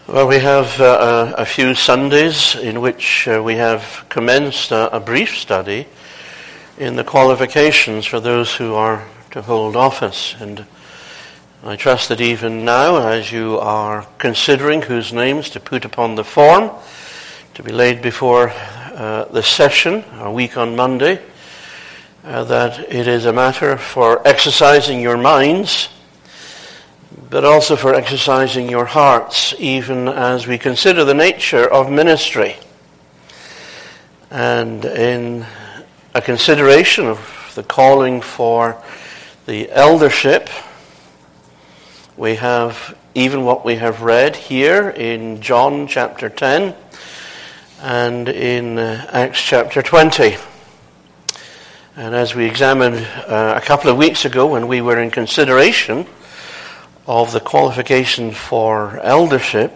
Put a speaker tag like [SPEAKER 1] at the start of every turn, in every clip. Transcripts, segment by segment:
[SPEAKER 1] Well, we have a few Sundays in which we have commenced a brief study in the qualifications for those who are to hold office. And I trust that even now, as you are considering whose names to put upon the form to be laid before the session, a week on Monday, that it is a matter for exercising your minds, but also for exercising your hearts, even as we consider the nature of ministry. And in a consideration of the calling for the eldership, we have even what we have read here in John chapter 10 and in Acts chapter 20. And as we examined a couple of weeks ago when we were in consideration of the qualification for eldership,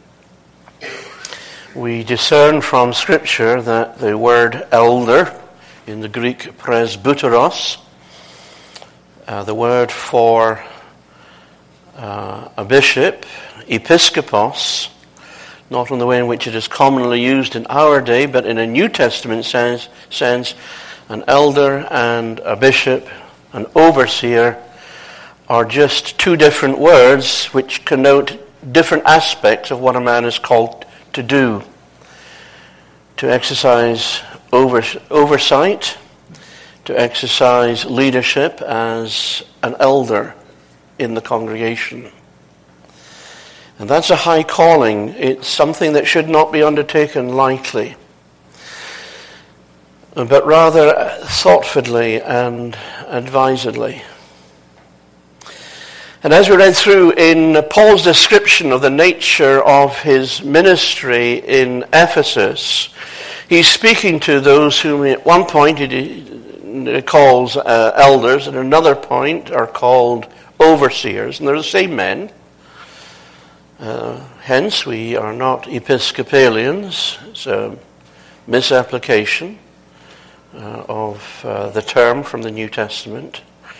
[SPEAKER 1] we discern from Scripture that the word elder, in the Greek presbyteros, the word for a bishop, episkopos, not in the way in which it is commonly used in our day, but in a New Testament sense, an elder and a bishop, an overseer, are just two different words which connote different aspects of what a man is called to do. To exercise oversight, to exercise leadership as an elder in the congregation. And that's a high calling. It's something that should not be undertaken lightly, but rather thoughtfully and advisedly. And as we read through in Paul's description of the nature of his ministry in Ephesus, he's speaking to those whom at one point he calls elders, and at another point are called overseers, and they're the same men. Hence, we are not Episcopalians. It's a misapplication of the term from the New Testament.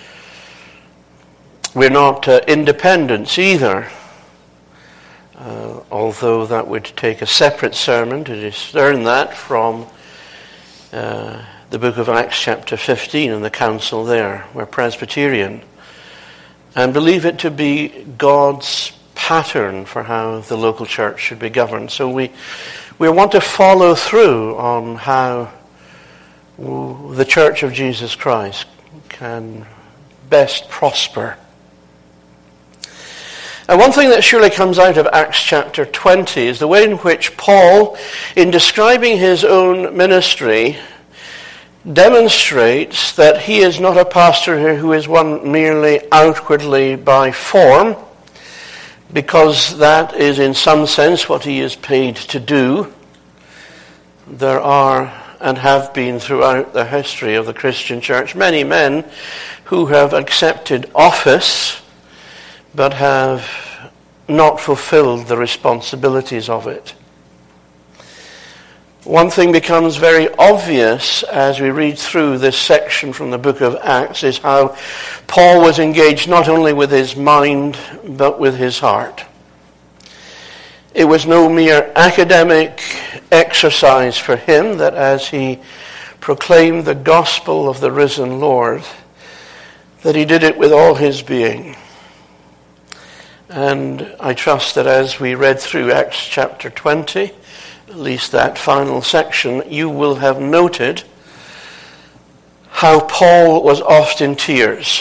[SPEAKER 1] We're not independents either, although that would take a separate sermon to discern that from the book of Acts chapter 15 and the council there. We're Presbyterian and believe it to be God's pattern for how the local church should be governed. So we want to follow through on how the Church of Jesus Christ can best prosper. And one thing that surely comes out of Acts chapter 20 is the way in which Paul, in describing his own ministry, demonstrates that he is not a pastor who is one merely outwardly by form, because that is in some sense what he is paid to do. There are and have been throughout the history of the Christian church many men who have accepted office but have not fulfilled the responsibilities of it. One thing becomes very obvious as we read through this section from the book of Acts is how Paul was engaged not only with his mind but with his heart. It was no mere academic exercise for him that as he proclaimed the gospel of the risen Lord, that he did it with all his being. And I trust that as we read through Acts chapter 20, at least that final section, you will have noted how Paul was oft in tears.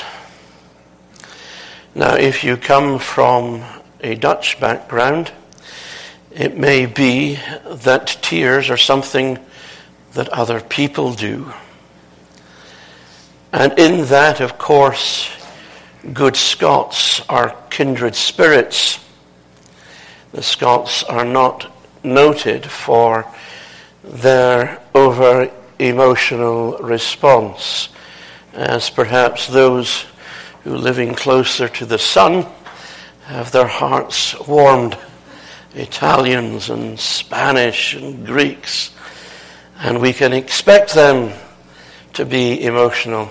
[SPEAKER 1] Now, if you come from a Dutch background, it may be that tears are something that other people do. And in that, of course, good Scots are kindred spirits. The Scots are not noted for their over-emotional response, as perhaps those who living closer to the sun have their hearts warmed, Italians and Spanish and Greeks, and we can expect them to be emotional.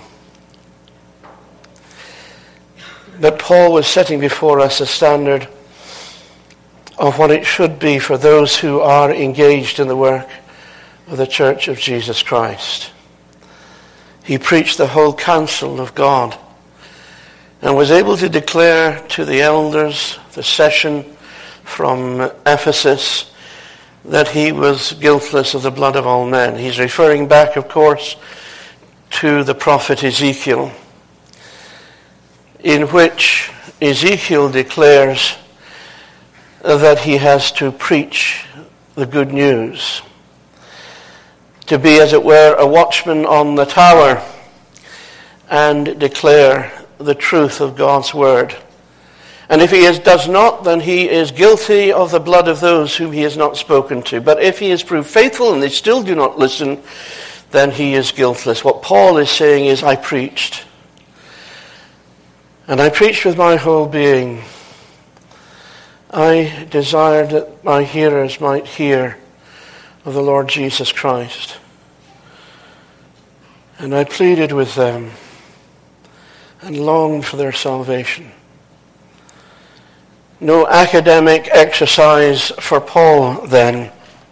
[SPEAKER 1] But Paul was setting before us a standard of what it should be for those who are engaged in the work of the Church of Jesus Christ. He preached the whole counsel of God and was able to declare to the elders, the session from Ephesus, that he was guiltless of the blood of all men. He's referring back, of course, to the prophet Ezekiel, in which Ezekiel declares that he has to preach the good news, to be, as it were, a watchman on the tower and declare the truth of God's word. And if he does not, then he is guilty of the blood of those whom he has not spoken to. But if he is proved faithful and they still do not listen, then he is guiltless. What Paul is saying is, I preached. And I preached with my whole being. I desired that my hearers might hear of the Lord Jesus Christ. And I pleaded with them and longed for their salvation. No academic exercise for Paul then.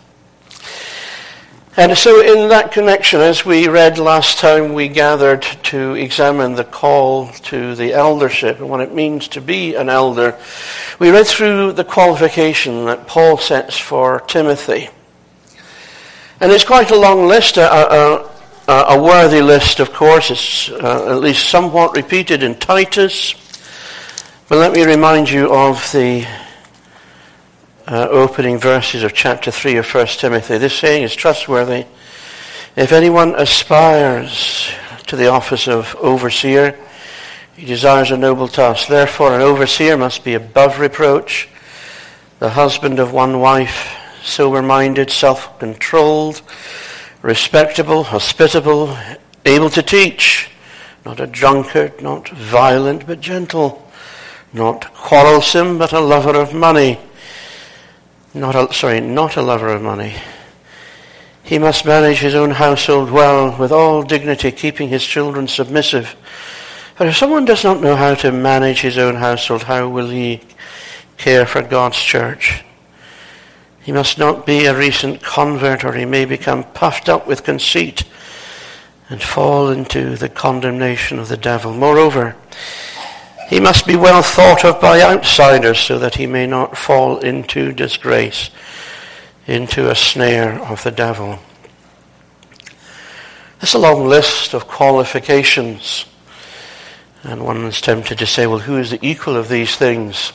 [SPEAKER 1] And so in that connection, as we read last time, we gathered to examine the call to the eldership and what it means to be an elder. We read through the qualification that Paul sets for Timothy. And it's quite a long list, a worthy list, of course. It's at least somewhat repeated in Titus. But let me remind you of the opening verses of chapter 3 of 1 Timothy. This saying is trustworthy. If anyone aspires to the office of overseer, he desires a noble task. Therefore, an overseer must be above reproach, the husband of one wife, sober-minded, self-controlled, respectable, hospitable, able to teach, not a drunkard, not violent, but gentle, not quarrelsome, but a lover of money. Not a lover of money. He must manage his own household well, with all dignity, keeping his children submissive. For if someone does not know how to manage his own household, how will he care for God's church? He must not be a recent convert, or he may become puffed up with conceit and fall into the condemnation of the devil. Moreover, he must be well thought of by outsiders, so that he may not fall into disgrace, into a snare of the devil. That's a long list of qualifications. And one is tempted to say, well, who is the equal of these things?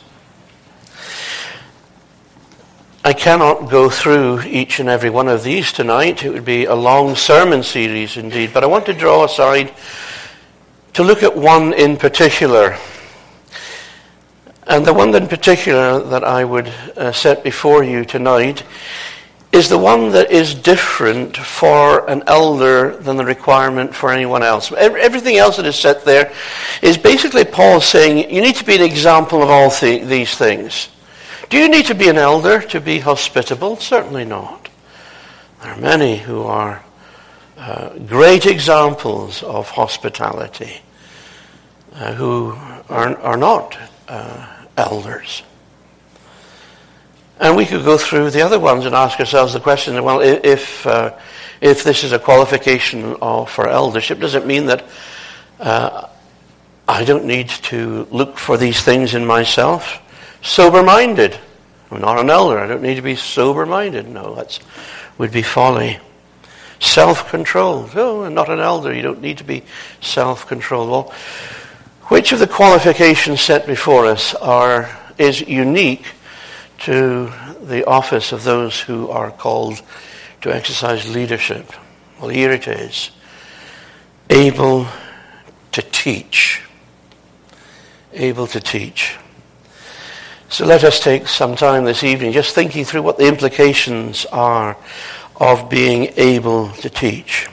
[SPEAKER 1] I cannot go through each and every one of these tonight. It would be a long sermon series indeed. But I want to draw aside to look at one in particular. And the one in particular that I would set before you tonight is the one that is different for an elder than the requirement for anyone else. Everything else that is set there is basically Paul saying, you need to be an example of all these things. Do you need to be an elder to be hospitable? Certainly not. There are many who are great examples of hospitality who are not elders. And we could go through the other ones and ask ourselves the question, well, if this is a qualification for eldership, does it mean that I don't need to look for these things in myself? Sober-minded. I'm not an elder. I don't need to be sober-minded. No, that would be folly. Self-controlled. Oh, I'm not an elder. You don't need to be self-controlled. Well, which of the qualifications set before us is unique to the office of those who are called to exercise leadership? Well, here it is. Able to teach. Able to teach. So let us take some time this evening just thinking through what the implications are of being able to teach.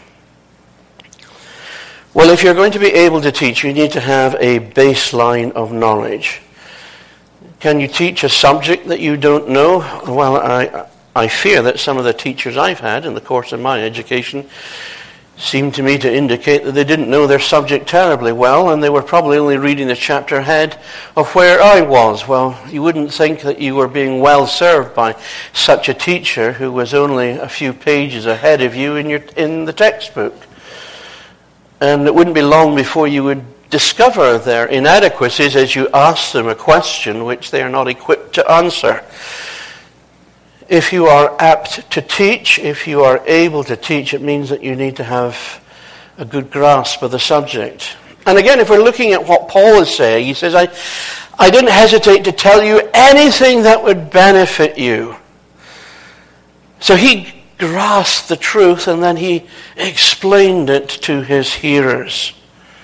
[SPEAKER 1] Well, if you're going to be able to teach, you need to have a baseline of knowledge. Can you teach a subject that you don't know? Well, I fear that some of the teachers I've had in the course of my education seemed to me to indicate that they didn't know their subject terribly well, and they were probably only reading the chapter ahead of where I was. Well, you wouldn't think that you were being well served by such a teacher who was only a few pages ahead of you in the textbook. And it wouldn't be long before you would discover their inadequacies as you ask them a question which they are not equipped to answer. If you are apt to teach, if you are able to teach, it means that you need to have a good grasp of the subject. And again, if we're looking at what Paul is saying, he says, I didn't hesitate to tell you anything that would benefit you. So he grasped the truth and then he explained it to his hearers.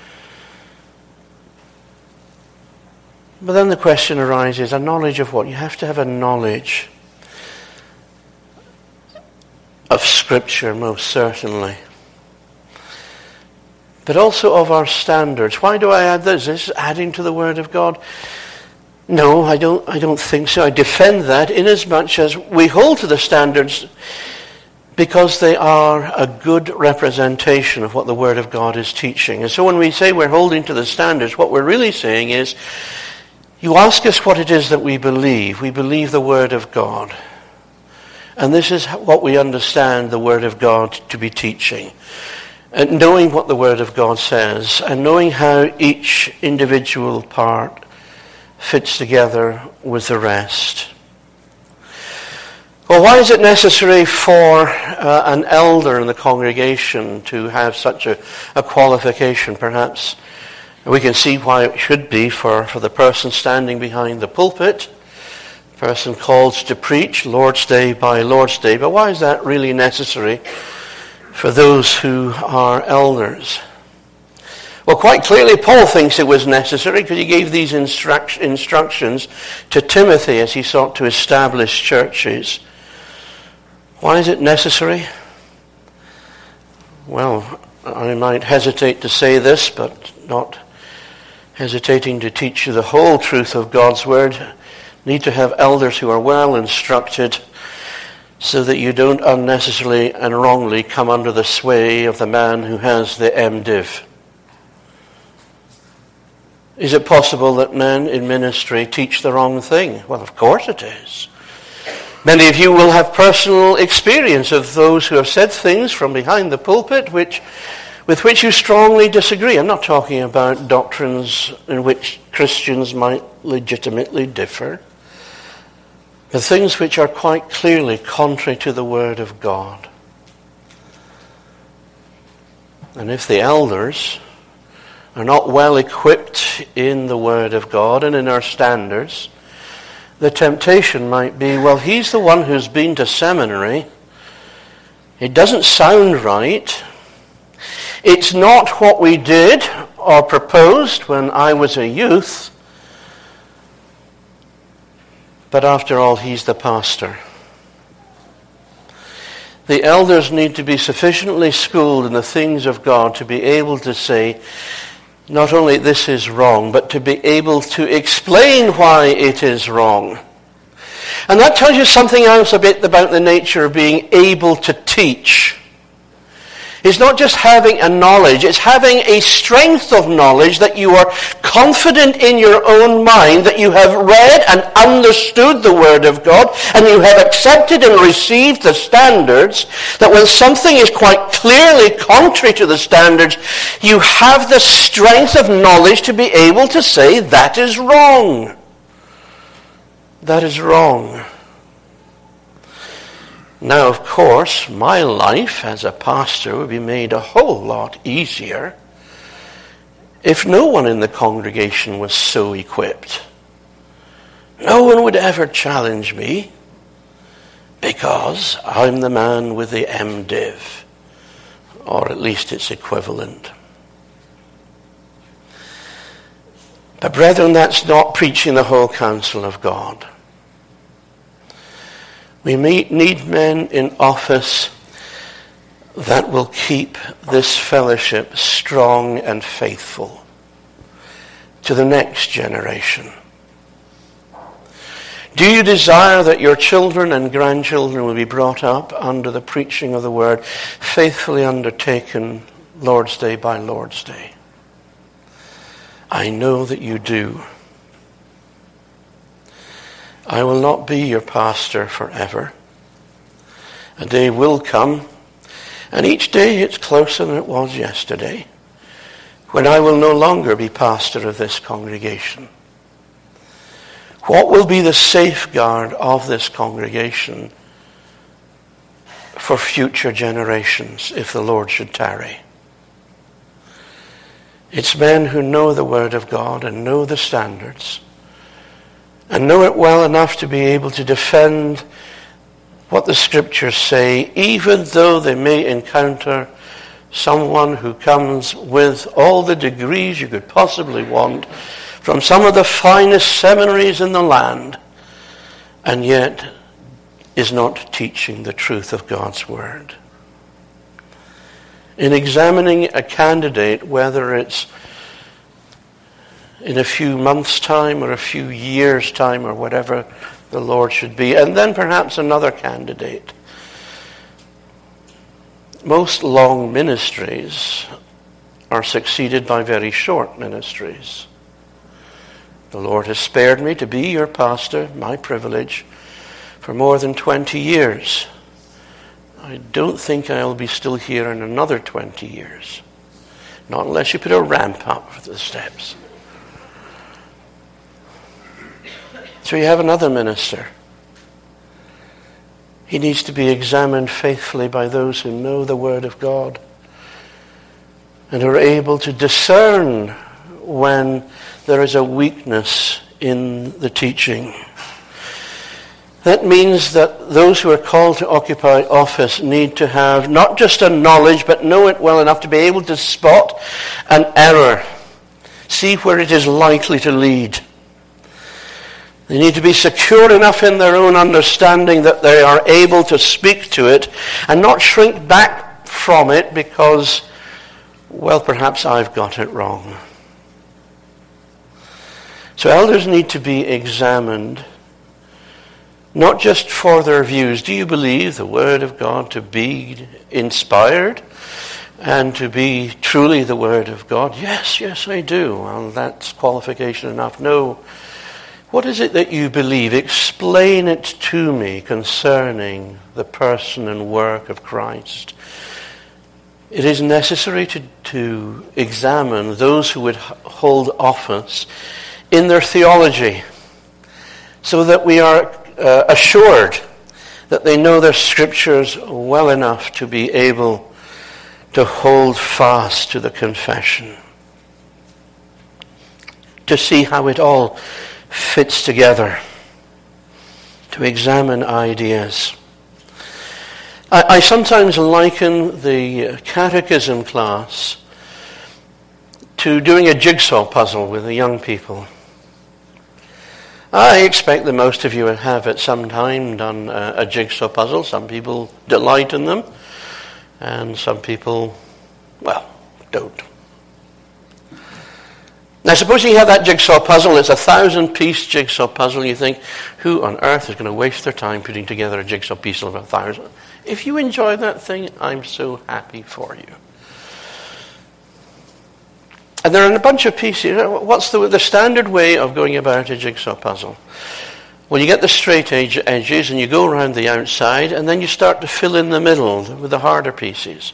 [SPEAKER 1] But then the question arises, a knowledge of what? You have to have a knowledge of Scripture, most certainly. But also of our standards. Why do I add this? Is this adding to the Word of God? No, I don't think so. I defend that inasmuch as we hold to the standards because they are a good representation of what the Word of God is teaching. And so when we say we're holding to the standards, what we're really saying is, you ask us what it is that we believe. We believe the Word of God. And this is what we understand the Word of God to be teaching. And knowing what the Word of God says, and knowing how each individual part fits together with the rest. Well, why is it necessary for an elder in the congregation to have such a qualification? Perhaps we can see why it should be for the person standing behind the pulpit, person called to preach Lord's Day by Lord's Day. But why is that really necessary for those who are elders? Well, quite clearly, Paul thinks it was necessary because he gave these instructions to Timothy as he sought to establish churches. Why is it necessary? Well, I might hesitate to say this, but not hesitating to teach you the whole truth of God's Word. Need to have elders who are well instructed so that you don't unnecessarily and wrongly come under the sway of the man who has the MDiv. Is it possible that men in ministry teach the wrong thing? Well, of course it is. Many of you will have personal experience of those who have said things from behind the pulpit with which you strongly disagree. I'm not talking about doctrines in which Christians might legitimately differ. The things which are quite clearly contrary to the Word of God. And if the elders are not well equipped in the Word of God and in our standards, the temptation might be, well, he's the one who's been to seminary. It doesn't sound right. It's not what we did or proposed when I was a youth. But after all, he's the pastor. The elders need to be sufficiently schooled in the things of God to be able to say, not only this is wrong, but to be able to explain why it is wrong. And that tells you something else a bit about the nature of being able to teach. It's not just having a knowledge, it's having a strength of knowledge that you are confident in your own mind, that you have read and understood the Word of God, and you have accepted and received the standards, that when something is quite clearly contrary to the standards, you have the strength of knowledge to be able to say, that is wrong. That is wrong. Now, of course, my life as a pastor would be made a whole lot easier if no one in the congregation was so equipped. No one would ever challenge me because I'm the man with the MDiv, or at least its equivalent. But brethren, that's not preaching the whole counsel of God. We need men in office that will keep this fellowship strong and faithful to the next generation. Do you desire that your children and grandchildren will be brought up under the preaching of the word, faithfully undertaken Lord's Day by Lord's Day? I know that you do. I will not be your pastor forever. A day will come, and each day it's closer than it was yesterday, when I will no longer be pastor of this congregation. What will be the safeguard of this congregation for future generations if the Lord should tarry? It's men who know the Word of God and know the standards and know it well enough to be able to defend what the Scriptures say, even though they may encounter someone who comes with all the degrees you could possibly want from some of the finest seminaries in the land, and yet is not teaching the truth of God's Word. In examining a candidate, whether it's in a few months' time or a few years' time or whatever the Lord should be, and then perhaps another candidate, most long ministries are succeeded by very short ministries. The Lord has spared me to be your pastor, my privilege, for more than 20 years. I don't think I'll be still here in another 20 years. Not unless you put a ramp up for the steps. So you have another minister. He needs to be examined faithfully by those who know the Word of God and are able to discern when there is a weakness in the teaching. That means that those who are called to occupy office need to have not just a knowledge, but know it well enough to be able to spot an error, see where it is likely to lead. They need to be secure enough in their own understanding that they are able to speak to it and not shrink back from it because, well, perhaps I've got it wrong. So elders need to be examined, not just for their views. Do you believe the Word of God to be inspired and to be truly the Word of God? Yes, I do. Well, that's qualification enough. No. What is it that you believe? Explain it to me concerning the person and work of Christ. It is necessary to examine those who would hold office in their theology so that we are assured that they know their Scriptures well enough to be able to hold fast to the confession, to see how it all fits together, to examine ideas. I sometimes liken the catechism class to doing a jigsaw puzzle with the young people. I expect that most of you have at some time done a jigsaw puzzle. Some people delight in them, and some people, well, don't. Now, supposing you have that jigsaw puzzle, it's a 1,000-piece jigsaw puzzle. You think, who on earth is going to waste their time putting together a jigsaw piece of 1,000? If you enjoy that thing, I'm so happy for you. And there are a bunch of pieces. What's the standard way of going about a jigsaw puzzle? Well, you get the straight edges and you go around the outside, and then you start to fill in the middle with the harder pieces.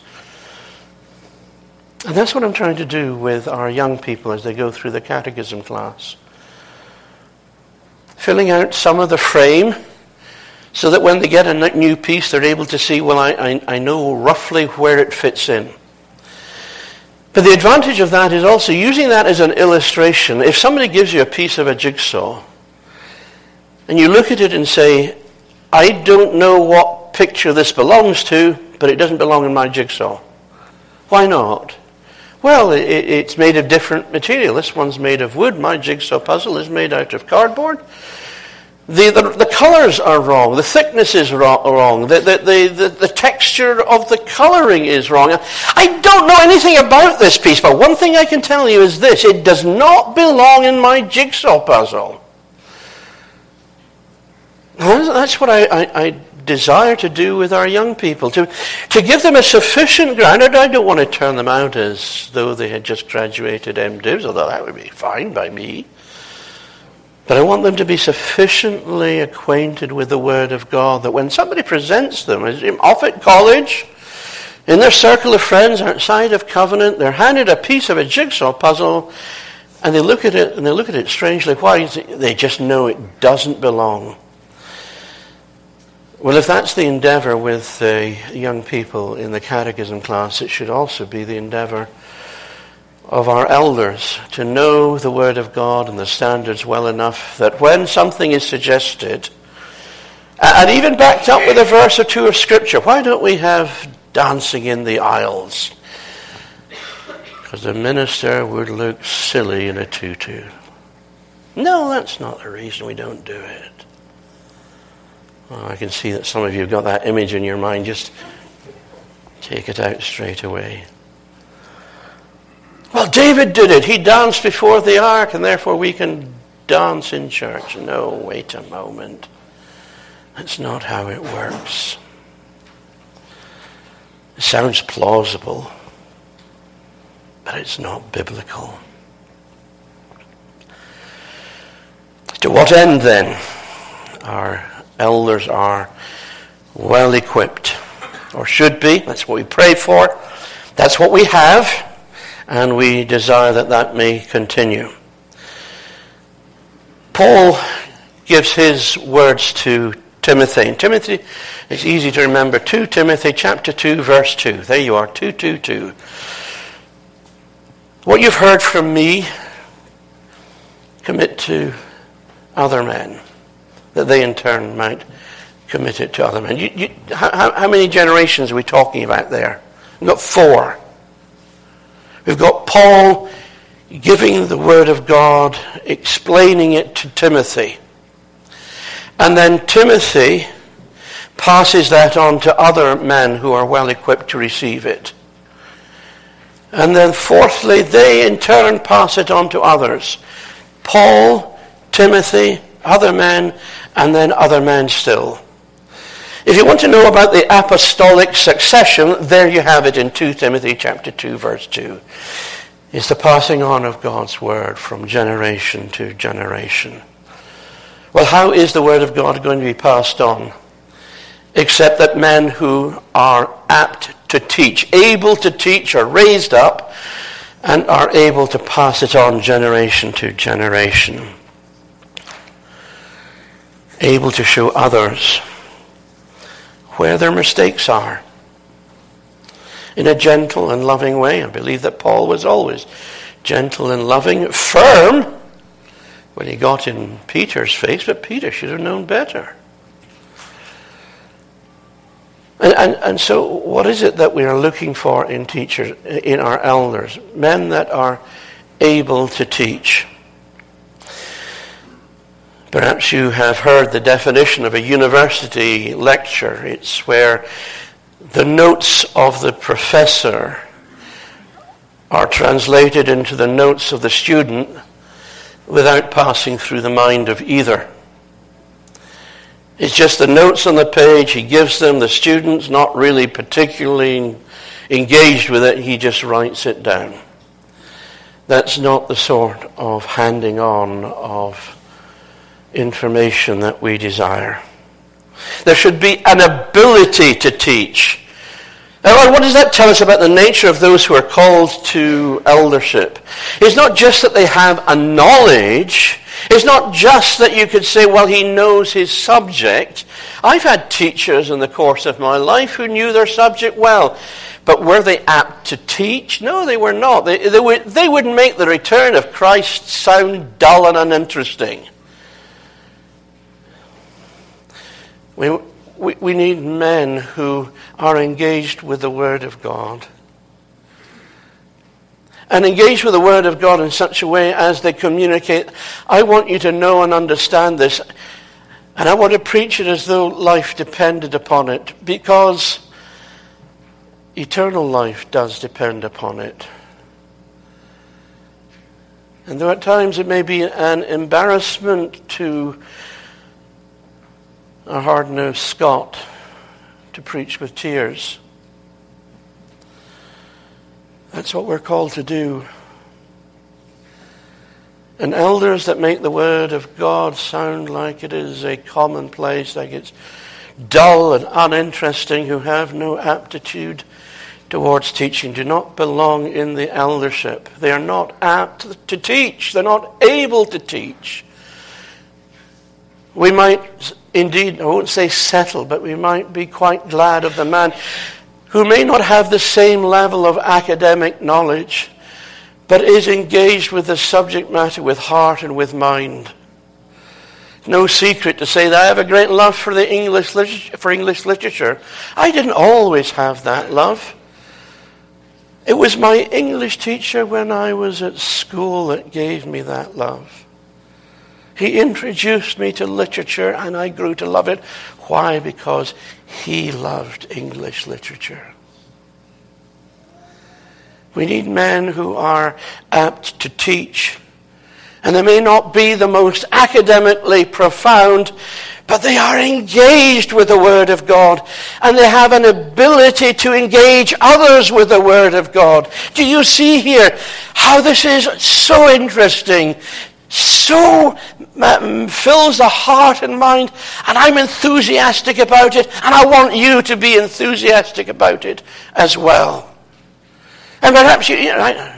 [SPEAKER 1] And that's what I'm trying to do with our young people as they go through the catechism class. Filling out some of the frame so that when they get a new piece, they're able to see, well, I know roughly where it fits in. But the advantage of that is also using that as an illustration. If somebody gives you a piece of a jigsaw, and you look at it and say, I don't know what picture this belongs to, but it doesn't belong in my jigsaw. Why not? Well, it's made of different material. This one's made of wood. My jigsaw puzzle is made out of cardboard. The colors are wrong. The thickness is wrong. The texture of the coloring is wrong. I don't know anything about this piece, but one thing I can tell you is this. It does not belong in my jigsaw puzzle. That's what I desire to do with our young people, to give them a sufficient ground. I don't want to turn them out as though they had just graduated MDivs, although that would be fine by me. But I want them to be sufficiently acquainted with the Word of God that when somebody presents them, off at college, in their circle of friends outside of Covenant, they're handed a piece of a jigsaw puzzle, and they look at it strangely. Why? They just know it doesn't belong. Well, if that's the endeavor with young people in the catechism class, it should also be the endeavor of our elders to know the Word of God and the standards well enough that when something is suggested, and even backed up with a verse or two of Scripture, why don't we have dancing in the aisles? Because the minister would look silly in a tutu. No, that's not the reason we don't do it. Oh, I can see that some of you have got that image in your mind. Just take it out straight away. Well, David did it. He danced before the ark, and therefore we can dance in church. No, wait a moment. That's not how it works. It sounds plausible, but it's not biblical. To what end, then? Our elders are well equipped, or should be. That's what we pray for. That's what we have, and we desire that that may continue. Paul gives his words to Timothy. And Timothy, it's easy to remember. 2 Timothy chapter 2, verse 2. There you are, 2:2. What you've heard from me, commit to other men, that they in turn might commit it to other men. How many generations are we talking about there? We've got 4. We've got Paul giving the Word of God, explaining it to Timothy. And then Timothy passes that on to other men who are well equipped to receive it. And then fourthly, they in turn pass it on to others. Paul, Timothy, other men, and then other men still. If you want to know about the apostolic succession, there you have it in 2 Timothy chapter 2, verse 2. It's the passing on of God's word from generation to generation. Well, how is the word of God going to be passed on? Except that men who are apt to teach, able to teach, are raised up and are able to pass it on generation to generation. Able to show others where their mistakes are. In a gentle and loving way. I believe that Paul was always gentle and loving, firm when he got in Peter's face, but Peter should have known better. And so what is it that we are looking for in teachers, in our elders? Men that are able to teach. Perhaps you have heard the definition of a university lecture. It's where the notes of the professor are translated into the notes of the student without passing through the mind of either. It's just the notes on the page. He gives them. The student's not really particularly engaged with it. He just writes it down. That's not the sort of handing on of information that we desire. There should be an ability to teach. Now, what does that tell us about the nature of those who are called to eldership? It's not just that they have a knowledge. It's not just that you could say, well, he knows his subject. I've had teachers in the course of my life who knew their subject well. But were they apt to teach? No, they were not. They wouldn't make the return of Christ sound dull and uninteresting. We need men who are engaged with the Word of God. And engaged with the Word of God in such a way as they communicate, I want you to know and understand this, and I want to preach it as though life depended upon it, because eternal life does depend upon it. And though at times it may be an embarrassment to a hard-nosed Scot to preach with tears. That's what we're called to do. And elders that make the word of God sound like it is a commonplace, like it's dull and uninteresting, who have no aptitude towards teaching, do not belong in the eldership. They are not apt to teach. They're not able to teach. We might indeed, I won't say settle, but we might be quite glad of the man who may not have the same level of academic knowledge, but is engaged with the subject matter with heart and with mind. No secret to say that I have a great love for the English literature. I didn't always have that love. It was my English teacher when I was at school that gave me that love. He introduced me to literature and I grew to love it. Why? Because he loved English literature. We need men who are apt to teach. And they may not be the most academically profound, but they are engaged with the Word of God. And they have an ability to engage others with the Word of God. Do you see here how this is so interesting? So fills the heart and mind, and I'm enthusiastic about it, and I want you to be enthusiastic about it as well. And perhaps you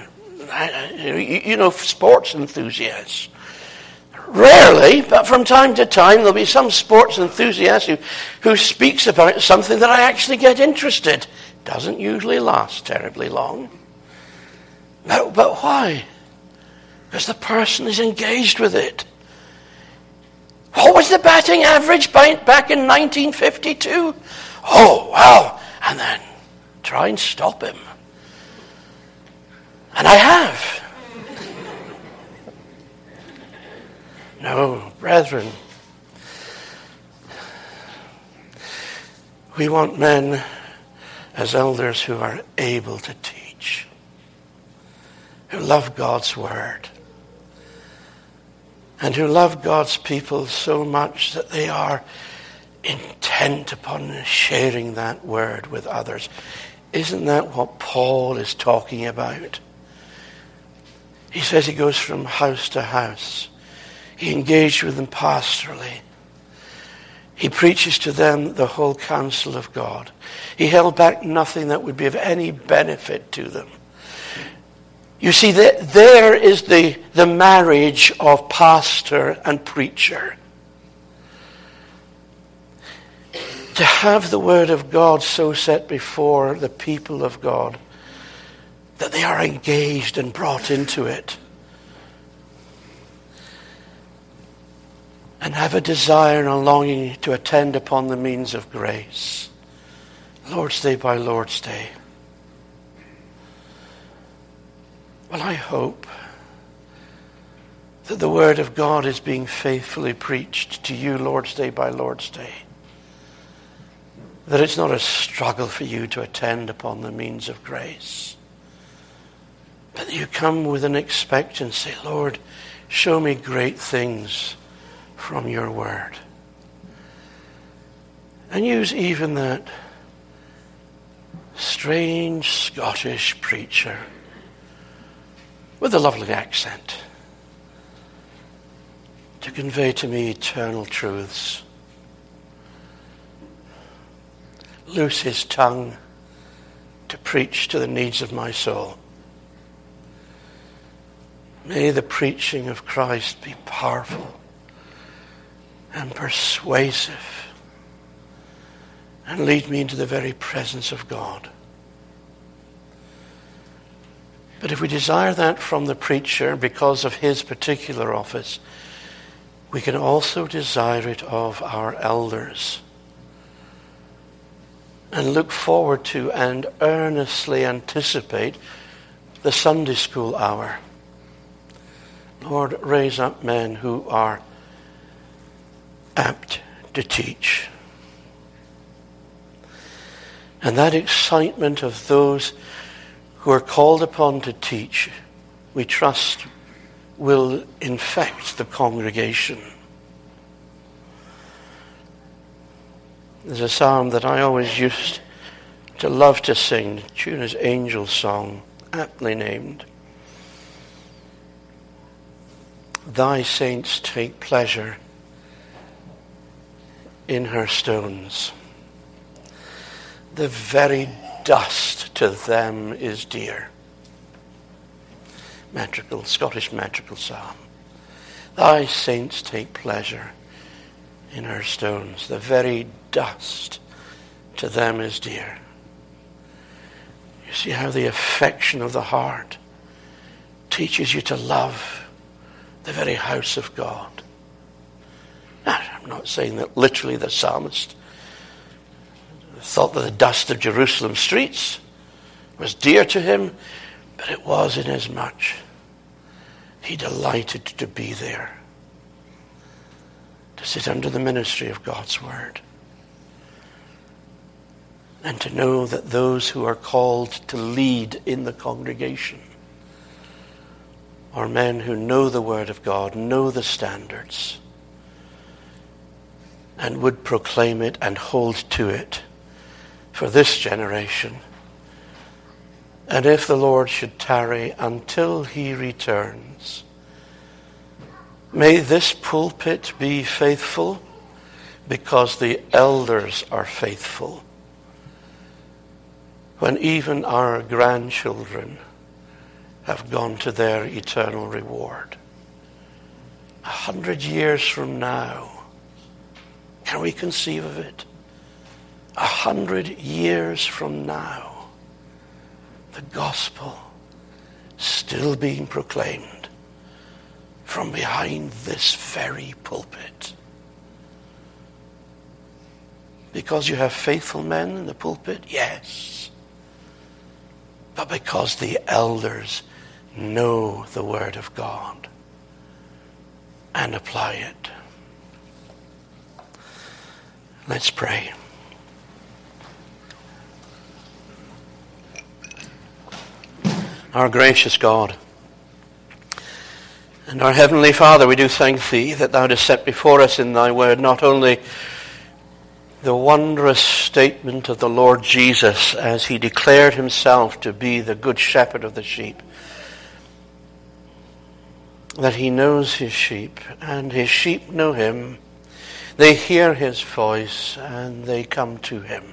[SPEAKER 1] know sports enthusiasts. Rarely, but from time to time, there'll be some sports enthusiast who speaks about something that I actually get interested. Doesn't usually last terribly long. But why? Because the person is engaged with it. What was the batting average back in 1952? Oh, well, and then try and stop him. And I have. No, brethren. We want men as elders who are able to teach, who love God's word, and who love God's people so much that they are intent upon sharing that word with others. Isn't that what Paul is talking about? He says he goes from house to house. He engaged with them pastorally. He preaches to them the whole counsel of God. He held back nothing that would be of any benefit to them. You see, there is the marriage of pastor and preacher. To have the word of God so set before the people of God that they are engaged and brought into it, and have a desire and a longing to attend upon the means of grace, Lord's Day by Lord's Day. Well, I hope that the word of God is being faithfully preached to you Lord's Day by Lord's Day. That it's not a struggle for you to attend upon the means of grace. But that you come with an expectancy. Lord, show me great things from your word. And use even that strange Scottish preacher with a lovely accent to convey to me eternal truths. Loose his tongue to preach to the needs of my soul. May the preaching of Christ be powerful and persuasive and lead me into the very presence of God. But if we desire that from the preacher because of his particular office, we can also desire it of our elders. And look forward to and earnestly anticipate the Sunday school hour. Lord, raise up men who are apt to teach. And that excitement of those who are called upon to teach, we trust, will infect the congregation. There's a psalm that I always used to love to sing. The tune is Angel Song, aptly named. Thy saints take pleasure in her stones. The very dust to them is dear. Scottish metrical psalm. Thy saints take pleasure in her stones. The very dust to them is dear. You see how the affection of the heart teaches you to love the very house of God. Now, I'm not saying that literally the psalmist thought that the dust of Jerusalem streets was dear to him, but it was inasmuch he delighted to be there, to sit under the ministry of God's word, and to know that those who are called to lead in the congregation are men who know the word of God, know the standards, and would proclaim it and hold to it for this generation. And if the Lord should tarry until he returns, may this pulpit be faithful because the elders are faithful. When even our grandchildren have gone to their eternal reward. 100 years from now, can we conceive of it? 100 years from now, the gospel still being proclaimed from behind this very pulpit. Because you have faithful men in the pulpit? Yes. But because the elders know the word of God and apply it. Let's pray. Our gracious God and our Heavenly Father, we do thank Thee that Thou dost set before us in Thy word not only the wondrous statement of the Lord Jesus as He declared Himself to be the good shepherd of the sheep, that He knows His sheep and His sheep know Him. They hear His voice and they come to Him.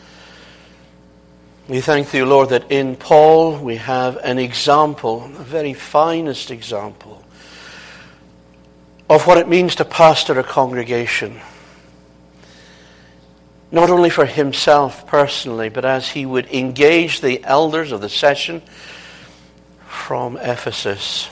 [SPEAKER 1] We thank Thee, Lord, that in Paul we have an example, the very finest example, of what it means to pastor a congregation. Not only for himself personally, but as he would engage the elders of the session from Ephesus.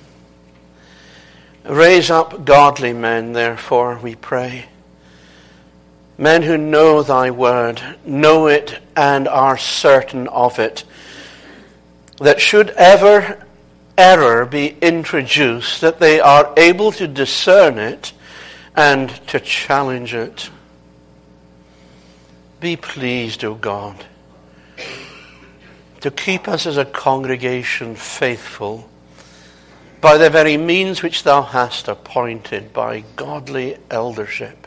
[SPEAKER 1] Raise up godly men, therefore, we pray. Men who know Thy word, know it and are certain of it. That should ever error be introduced, that they are able to discern it and to challenge it. Be pleased, O God, to keep us as a congregation faithful by the very means which Thou hast appointed by godly eldership.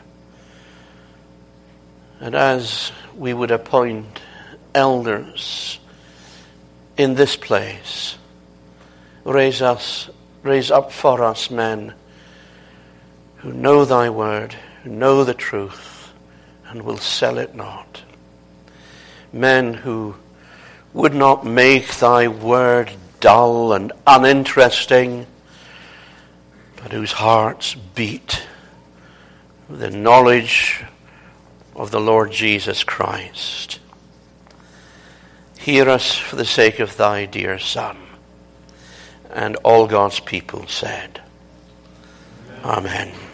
[SPEAKER 1] And as we would appoint elders in this place, raise up for us men who know Thy word, who know the truth, and will sell it not. Men who would not make Thy word dull and uninteresting, but whose hearts beat with the knowledge of the Lord Jesus Christ. Hear us for the sake of Thy dear Son. And all God's people said, Amen.